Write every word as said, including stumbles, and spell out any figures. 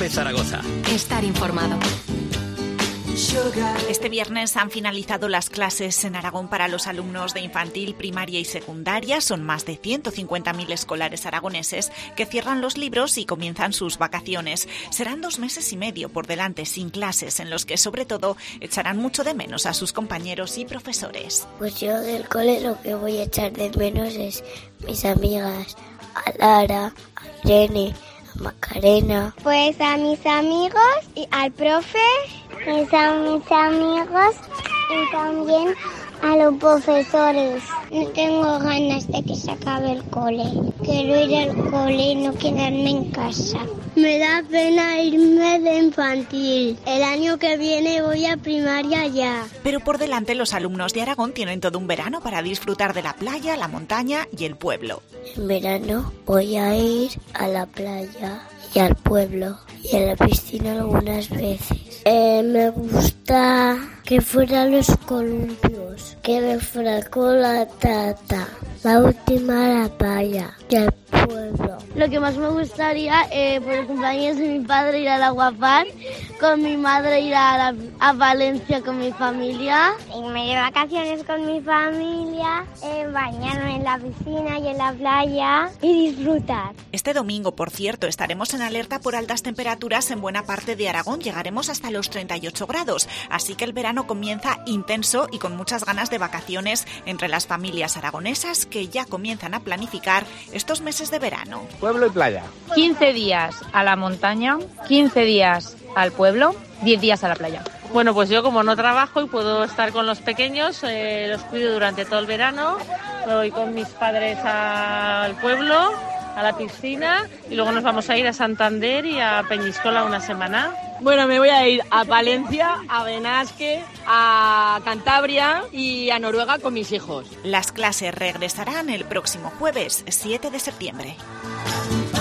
Cope Zaragoza. Estar informado. Este viernes han finalizado las clases en Aragón para los alumnos de infantil, primaria y secundaria. Son más de ciento cincuenta mil escolares aragoneses que cierran los libros y comienzan sus vacaciones. Serán dos meses y medio por delante sin clases, en los que sobre todo echarán mucho de menos a sus compañeros y profesores. Pues yo del cole lo que voy a echar de menos es mis amigas, a Lara, a Irene, a Macarena. Pues a mis amigos y al profe. Pues a mis amigos y también a los profesores. No tengo ganas de que se acabe el cole. Quiero ir al cole y no quedarme en casa. Me da pena irme de infantil. El año que viene voy a primaria ya. Pero por delante los alumnos de Aragón tienen todo un verano para disfrutar de la playa, la montaña y el pueblo. En verano voy a ir a la playa y al pueblo y a la piscina algunas veces. Eh, me gusta que fueran los columpios, que me fuera con la tata, la última a la playa y al pueblo. Lo que más me gustaría eh, por el cumpleaños de mi padre ir al Aguapar, con mi madre ir a, la, a Valencia con mi familia. Irme de vacaciones con mi familia, eh, bañarme en la piscina y en la playa y disfrutar. Este domingo, por cierto, estaremos en alerta por altas temperaturas en buena parte de Aragón. Llegaremos hasta los treinta y ocho grados, así que el verano comienza intenso y con muchas ganas de vacaciones entre las familias aragonesas que ya comienzan a planificar estos meses de verano. Pueblo y playa. quince días a la montaña, quince días al pueblo, diez días a la playa. Bueno, pues yo como no trabajo y puedo estar con los pequeños, eh, los cuido durante todo el verano, me voy con mis padres al pueblo, a la piscina y luego nos vamos a ir a Santander y a Peñíscola una semana. Bueno, me voy a ir a Valencia, a Benasque, a Cantabria y a Noruega con mis hijos. Las clases regresarán el próximo jueves siete de septiembre.